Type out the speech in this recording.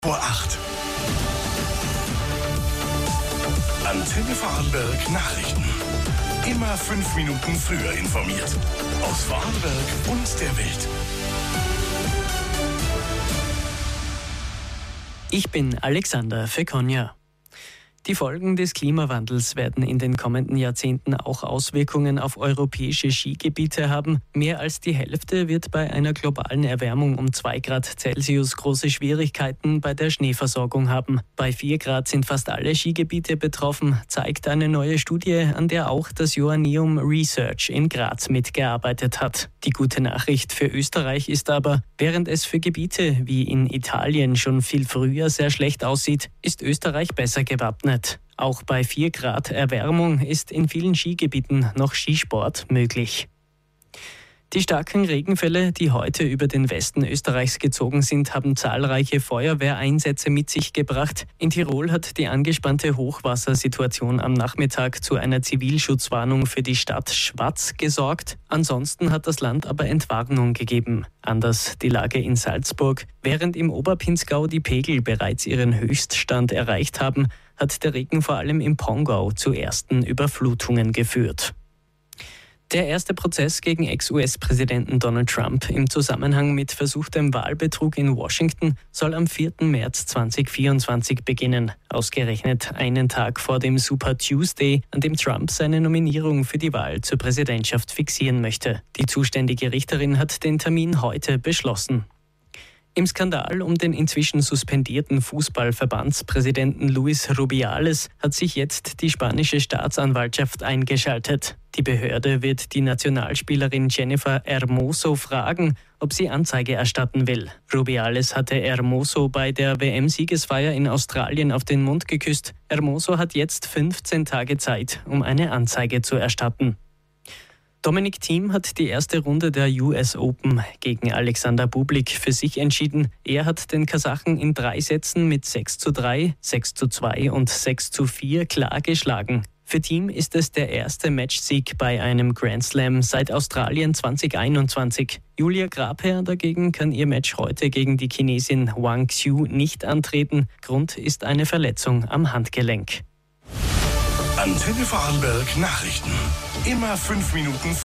Vor 8. Antenne Vorarlberg Nachrichten. Immer 5 Minuten früher informiert. Aus Vorarlberg und der Welt. Ich bin Alexander Fekonja. Die Folgen des Klimawandels werden in den kommenden Jahrzehnten auch Auswirkungen auf europäische Skigebiete haben. Mehr als die Hälfte wird bei einer globalen Erwärmung um 2 Grad Celsius große Schwierigkeiten bei der Schneeversorgung haben. Bei 4 Grad sind fast alle Skigebiete betroffen, zeigt eine neue Studie, an der auch das Joanneum Research in Graz mitgearbeitet hat. Die gute Nachricht für Österreich ist aber, während es für Gebiete wie in Italien schon viel früher sehr schlecht aussieht, ist Österreich besser gewappnet. Auch bei 4 Grad Erwärmung ist in vielen Skigebieten noch Skisport möglich. Die starken Regenfälle, die heute über den Westen Österreichs gezogen sind, haben zahlreiche Feuerwehreinsätze mit sich gebracht. In Tirol hat die angespannte Hochwassersituation am Nachmittag zu einer Zivilschutzwarnung für die Stadt Schwaz gesorgt. Ansonsten hat das Land aber Entwarnung gegeben. Anders die Lage in Salzburg. Während im Oberpinzgau die Pegel bereits ihren Höchststand erreicht haben, hat der Regen vor allem im Pongau zu ersten Überflutungen geführt. Der erste Prozess gegen Ex-US-Präsidenten Donald Trump im Zusammenhang mit versuchtem Wahlbetrug in Washington soll am 4. März 2024 beginnen. Ausgerechnet einen Tag vor dem Super Tuesday, an dem Trump seine Nominierung für die Wahl zur Präsidentschaft fixieren möchte. Die zuständige Richterin hat den Termin heute beschlossen. Im Skandal um den inzwischen suspendierten Fußballverbandspräsidenten Luis Rubiales hat sich jetzt die spanische Staatsanwaltschaft eingeschaltet. Die Behörde wird die Nationalspielerin Jennifer Hermoso fragen, ob sie Anzeige erstatten will. Rubiales hatte Hermoso bei der WM-Siegesfeier in Australien auf den Mund geküsst. Hermoso hat jetzt 15 Tage Zeit, um eine Anzeige zu erstatten. Dominic Thiem hat die erste Runde der US Open gegen Alexander Bublik für sich entschieden. Er hat den Kasachen in 3 Sätzen mit 6:3, 6:2 und 6:4 klar geschlagen. Für Thiem ist es der erste Matchsieg bei einem Grand Slam seit Australien 2021. Julia Grabherr dagegen kann ihr Match heute gegen die Chinesin Wang Xiu nicht antreten. Grund ist eine Verletzung am Handgelenk. Antenne Vorarlberg Nachrichten. Immer 5 Minuten